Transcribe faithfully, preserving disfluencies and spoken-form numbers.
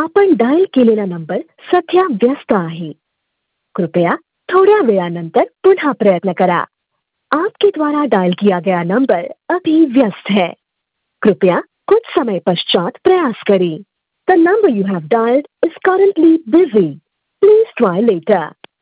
आपण डायल केलेला नंबर सध्या व्यस्त आहे. कृपया थोड्या वेळानंतर पुनः प्रयत्न करा. आपके द्वारा डायल किया गया नंबर अभी व्यस्त है. कृपया कुछ समय पश्चात प्रयास करें. The number you have dialed is currently busy. Please try later.